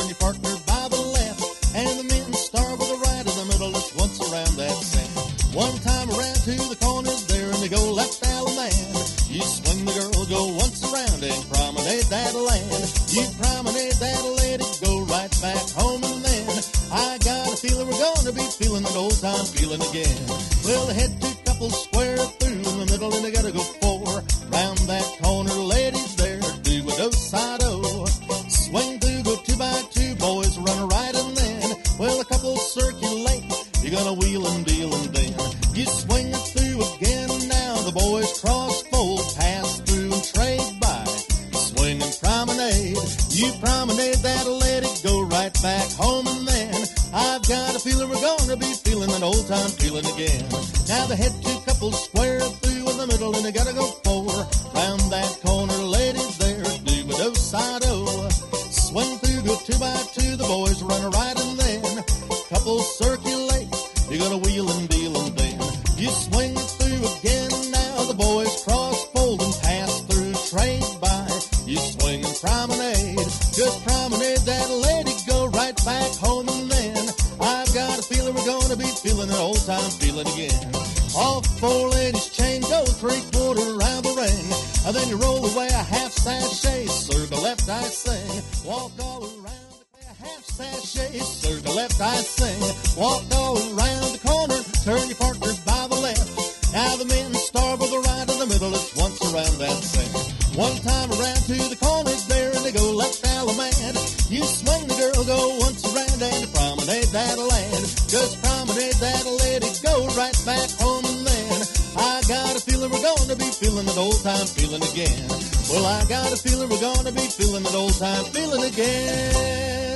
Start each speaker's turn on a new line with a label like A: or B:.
A: your partner by the left, and the men start with a right in the middle. It's once around that sand. One time around to the corners there, and they go left Alaman. You swing the girl, go once around and promenade that land. You promenade that lady, go right back home, and then I got a feeling we're gonna be feeling that old time feeling again. Well, the head two couples square through in the middle, and they gotta go four round that corner. Ladies there, do a do-side-o. Swing through, go 2 by 2, boys run a right, and then, well, a couple circulate. You're gonna wheel and deal, and then you swing it through again. Now the boys cross, fold, pass through, and trade by. Swing and promenade. You promenade that lady, go right back home, and then I've got a feeling we're gonna be feeling that old time feeling again. Now the head two couples square through in the middle, and they gotta go four round that corner. Ladies there, do a do-side-o. Swing through, go 2 by 2, the boys run a right, and then couples circulate. You're gonna wheel and deal, and then you swing through again. Now the boys cross, fold, and pass through, trade by. You swing and promenade, just promenade that lady, go right back home, and then I've got a feeling we're gonna be feeling an old time feeling again. All 4 ladies chain, go 3/4 around the ring, and then you roll away a half sashay, circle left I sing, walk all around. Half sashay, circle left I sing, walk all around the corner, turn your partner by the left. Now the men start with the right in the middle, it's once around that sand. One time around to the corners there, and they go left Alaman. You swing the girl, go once around and promenade that land. Just promenade that lady, go right back home, and then I got a feeling we're gonna be feeling that old time feeling again. Well, I got a feeling we're gonna be feeling that old time feeling again.